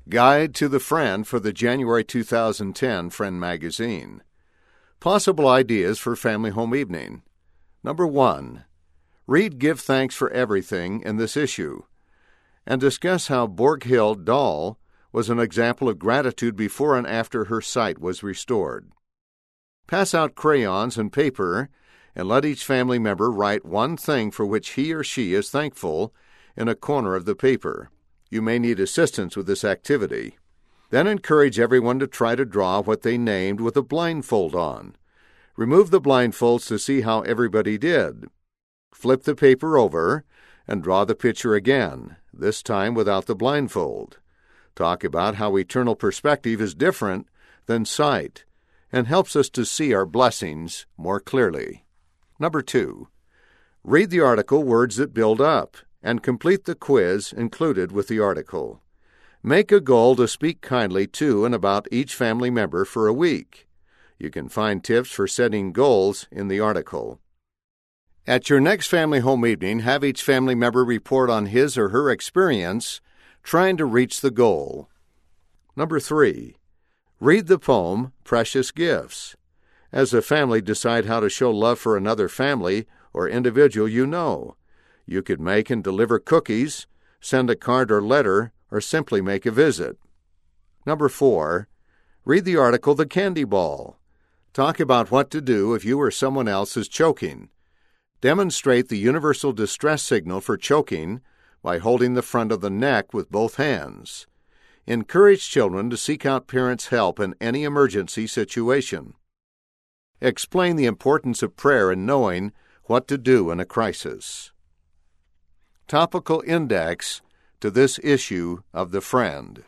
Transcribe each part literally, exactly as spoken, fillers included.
Guide to the Friend for the January two thousand ten Friend Magazine. Possible ideas for family home evening. Number one, read Give Thanks for Everything in this issue, and discuss how Borghild Dahl was an example of gratitude before and after her sight was restored. Pass out crayons and paper, and let each family member write one thing for which he or she is thankful in a corner of the paper. You may need assistance with this activity. Then encourage everyone to try to draw what they named with a blindfold on. Remove the blindfolds to see how everybody did. Flip the paper over and draw the picture again, this time without the blindfold. Talk about how eternal perspective is different than sight and helps us to see our blessings more clearly. Number two, read the article Words That Build Up and complete the quiz included with the article. Make a goal to speak kindly to and about each family member for a week. You can find tips for setting goals in the article. At your next family home evening, have each family member report on his or her experience trying to reach the goal. Number three, read the poem Precious Gifts. As a family, decide how to show love for another family or individual you know. You could make and deliver cookies, send a card or letter, or simply make a visit. Number four, read the article The Candy Ball. Talk about what to do if you or someone else is choking. Demonstrate the universal distress signal for choking by holding the front of the neck with both hands. Encourage children to seek out parents' help in any emergency situation. Explain the importance of prayer and knowing what to do in a crisis. Topical index to this issue of The Friend.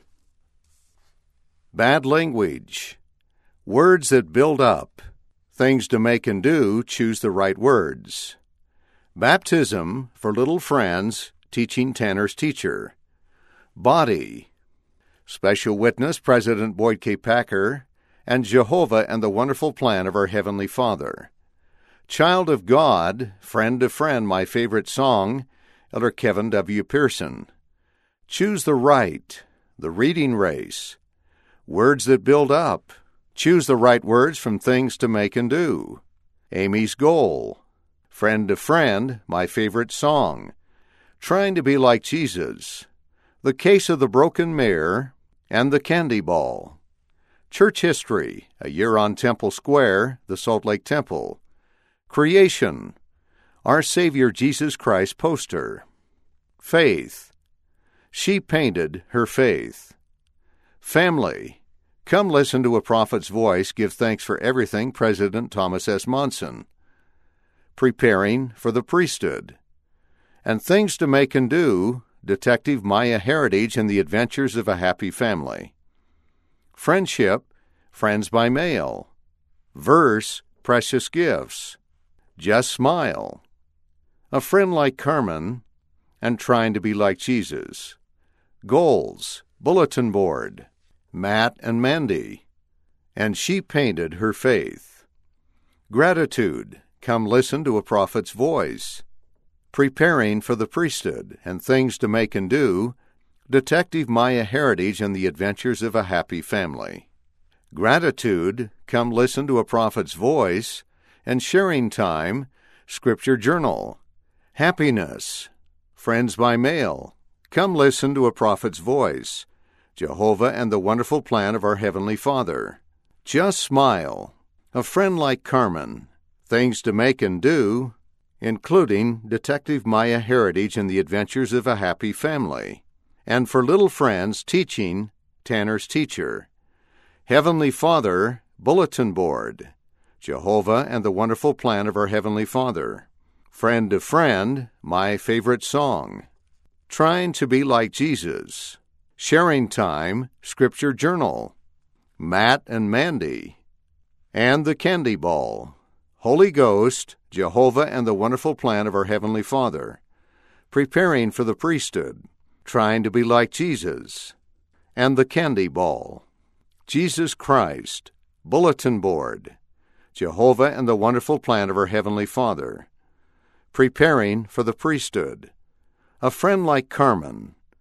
Bad language. Words that build up. Things to make and do, choose the right words. Baptism for little friends, teaching Tanner's teacher. Body. Special witness, President Boyd K. Packer, and Jehovah and the Wonderful Plan of Our Heavenly Father. Child of God, Friend to Friend, my favorite song, Elder Kevin W. Pearson. Choose the right, the reading race. Words that build up. Choose the right words from Things to Make and Do. Amy's Goal. Friend to Friend, my favorite song. Trying to be like Jesus. The Case of the Broken Mare, and The Candy Ball. Church History, A Year on Temple Square, the Salt Lake Temple. Creation, Our Savior Jesus Christ poster. Faith, She Painted Her Faith. Family, Come Listen to a Prophet's Voice, Give Thanks for Everything, President Thomas S. Monson. Preparing for the Priesthood. And Things to Make and Do, Detective Maya Heritage and the Adventures of a Happy Family. Friendship, Friends by Mail. Verse, Precious Gifts. Just Smile. A Friend Like Carmen, and Trying to Be Like Jesus. Goals, Bulletin Board. Matt and Mandy. And She Painted Her Faith. Gratitude, Come Listen to a Prophet's Voice. Preparing for the Priesthood, and Things to Make and Do, Detective Maya Heritage and the Adventures of a Happy Family. Gratitude, Come Listen to a Prophet's Voice, and Sharing Time, Scripture Journal. Happiness, Friends by Mail, Come Listen to a Prophet's Voice, Jehovah and the Wonderful Plan of Our Heavenly Father. Just Smile, A Friend Like Carmen, Things to Make and Do, including Detective Maya Heritage and the Adventures of a Happy Family. And for little friends, teaching Tanner's teacher. Heavenly Father, Bulletin Board. Jehovah and the Wonderful Plan of Our Heavenly Father. Friend to Friend, my favorite song. Trying to Be Like Jesus. Sharing Time, Scripture Journal. Matt and Mandy. And The Candy Ball. Holy Ghost, Jehovah and the Wonderful Plan of Our Heavenly Father. Preparing for the Priesthood. Trying to Be Like Jesus. And The Candy Ball. Jesus Christ, Bulletin Board. Jehovah and the Wonderful Plan of Our Heavenly Father. Preparing for the Priesthood. A Friend Like Carmen.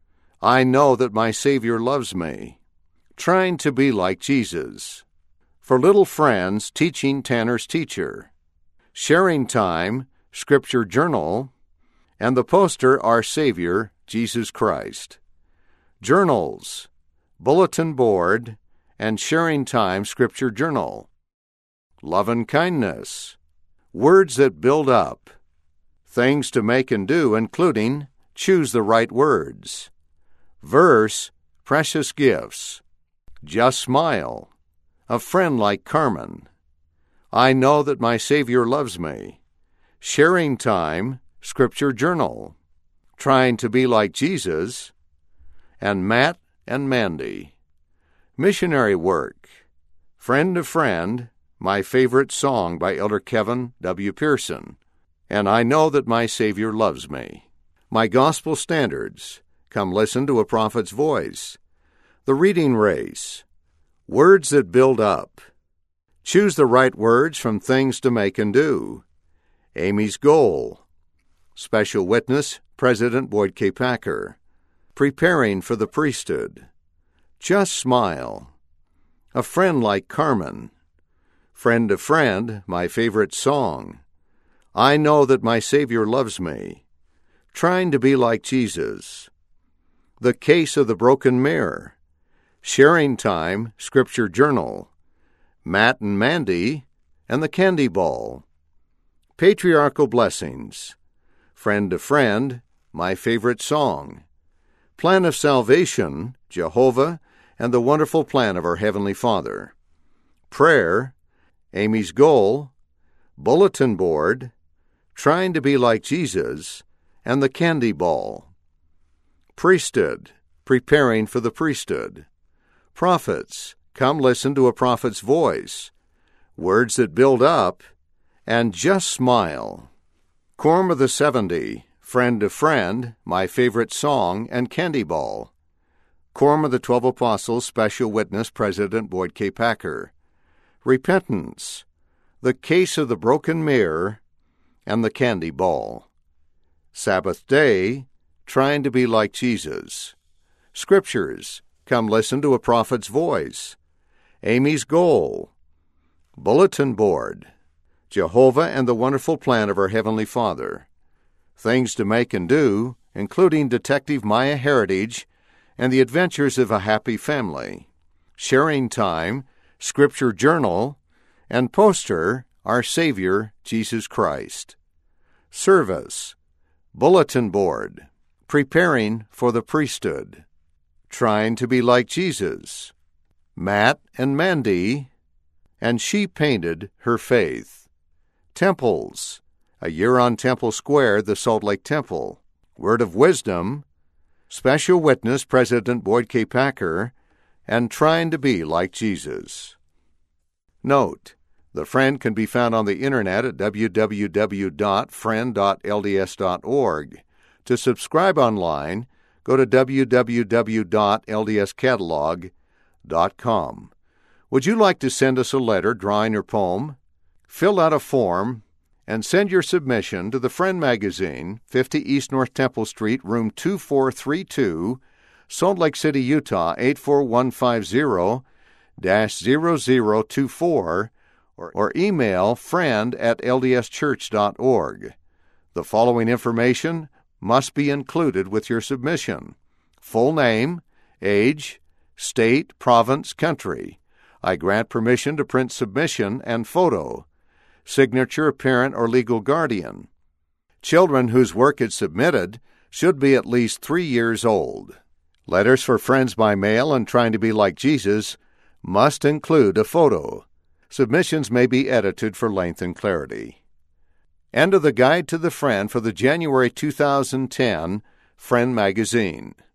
I know that my Savior loves me. Trying to be like Jesus. For little friends, teaching Tanner's teacher. Sharing time, Scripture Journal, and the poster Our Savior, Jesus Christ. Journals, Bulletin Board, and Sharing Time Scripture Journal. Love and Kindness, Words that Build Up, Things to Make and Do, including Choose the Right Words. Verse, Precious Gifts. Just Smile, A Friend Like Carmen. I Know That My Savior Loves Me. Sharing Time, Scripture Journal. Trying to Be Like Jesus. And Matt and Mandy. Missionary Work, Friend to Friend, My Favorite Song by Elder Kevin W. Pearson, and I Know That My Savior Loves Me. My Gospel Standards, Come Listen to a Prophet's Voice. The Reading Race, Words that Build Up. Choose the Right Words from Things to Make and Do. Amy's Goal. Special Witness, President Boyd K. Packer. Preparing for the Priesthood. Just Smile. A Friend Like Carmen. Friend to Friend, My Favorite Song. I Know That My Savior Loves Me. Trying to Be Like Jesus. The Case of the Broken Mirror. Sharing Time, Scripture Journal. Matt and Mandy, and the Candy Ball. Patriarchal Blessings. Friend to Friend, My Favorite Song. Plan of Salvation, Jehovah, and the Wonderful Plan of Our Heavenly Father. Prayer, Amy's Goal, Bulletin Board, Trying to Be Like Jesus, and the Candy Ball. Priesthood, Preparing for the Priesthood. Prophets, Come Listen to a Prophet's Voice. Words that Build Up, and Just Smile. Quorum of the Seventy, Friend to Friend, My Favorite Song, and Candy Ball. Quorum of the Twelve Apostles, Special Witness, President Boyd K. Packer. Repentance, The Case of the Broken Mirror, and the Candy Ball. Sabbath Day, Trying to Be Like Jesus. Scriptures, Come Listen to a Prophet's Voice. Amy's Goal. Bulletin Board. Jehovah and the Wonderful Plan of Our Heavenly Father. Things to Make and Do, including Detective Maya Heritage and the Adventures of a Happy Family. Sharing Time, Scripture Journal, and poster Our Savior, Jesus Christ. Service, Bulletin Board, Preparing for the Priesthood. Trying to Be Like Jesus. Matt and Mandy, and She Painted Her Faith. Temples, A Year on Temple Square, the Salt Lake Temple. Word of Wisdom, Special Witness, President Boyd K. Packer, and Trying to Be Like Jesus. Note, The Friend can be found on the internet at w w w dot friend dot l d s dot org. To subscribe online, go to w w w dot l d s catalog dot com. Would you like to send us a letter, drawing, or poem? Fill out a form and send your submission to The Friend Magazine, fifty East North Temple Street, room two four three two, Salt Lake City, Utah, eight four one five zero dash zero zero two four, or, or email friend at l d s church dot org. The following information must be included with your submission: full name, age, state, province, country. I grant permission to print submission and photo. Signature of parent or legal guardian. Children whose work is submitted should be at least three years old. Letters for friends by mail and Trying to Be Like Jesus must include a photo. Submissions may be edited for length and clarity. End of the Guide to the Friend for the January two thousand ten Friend Magazine.